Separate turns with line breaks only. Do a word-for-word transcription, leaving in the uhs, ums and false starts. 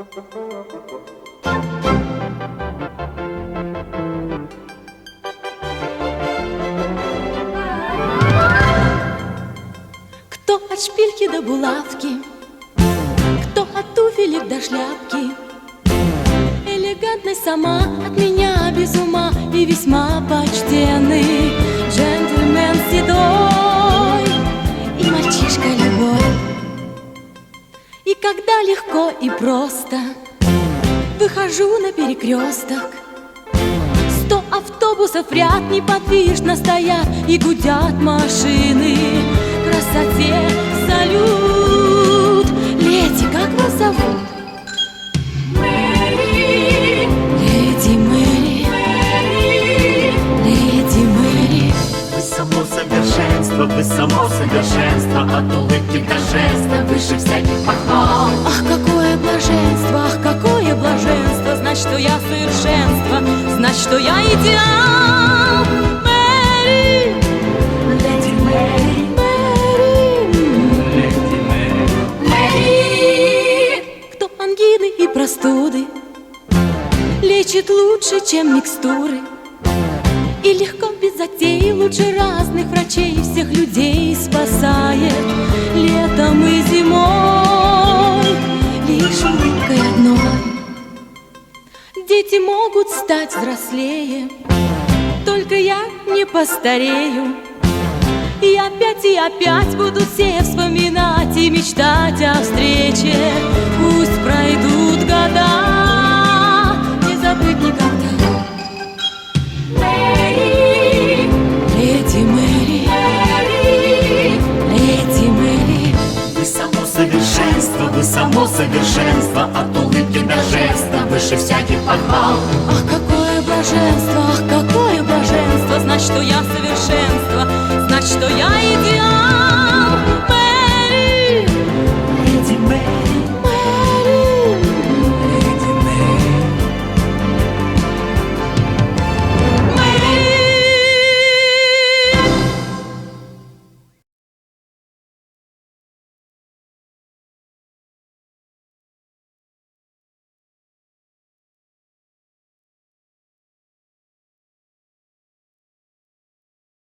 Кто от шпильки до булавки, кто от туфелек до шляпки, элегантность сама от меня без ума и весьма почтенный джентльмен седой и мальчишка любой. И когда легко и просто выхожу на перекресток, сто автобусов в ряд неподвижно стоят и гудят машины. Красоте салют. Леди, как вас зовут?
Мэри.
Леди Мэри.
Мэри.
Леди Мэри.
Вы само совершенство, вы само совершенство, от улыбки до жеста, выше всяких похвал.
Ах, какое блаженство, ах, какое блаженство, знать, что я совершенство, знать, что я идеал. Мэри.
Леди Мэри.
Леди Мэри.
Мэри.
Кто ангины и простуды лечит лучше, чем микстуры, и легко, без затей, лучше разных врачей всех людей спасает летом и зимой лишь улыбкой одной. Дети могут стать взрослее, только я не постарею. И опять и опять будут все вспоминать и мечтать о встрече. Пусть пройдут года, не забыть никогда.
Мэри.
Леди Мэри.
Мэри.
Леди Мэри.
Вы само совершенство, вы само совершенство, от улыбки до жеста, выше всяких похвал.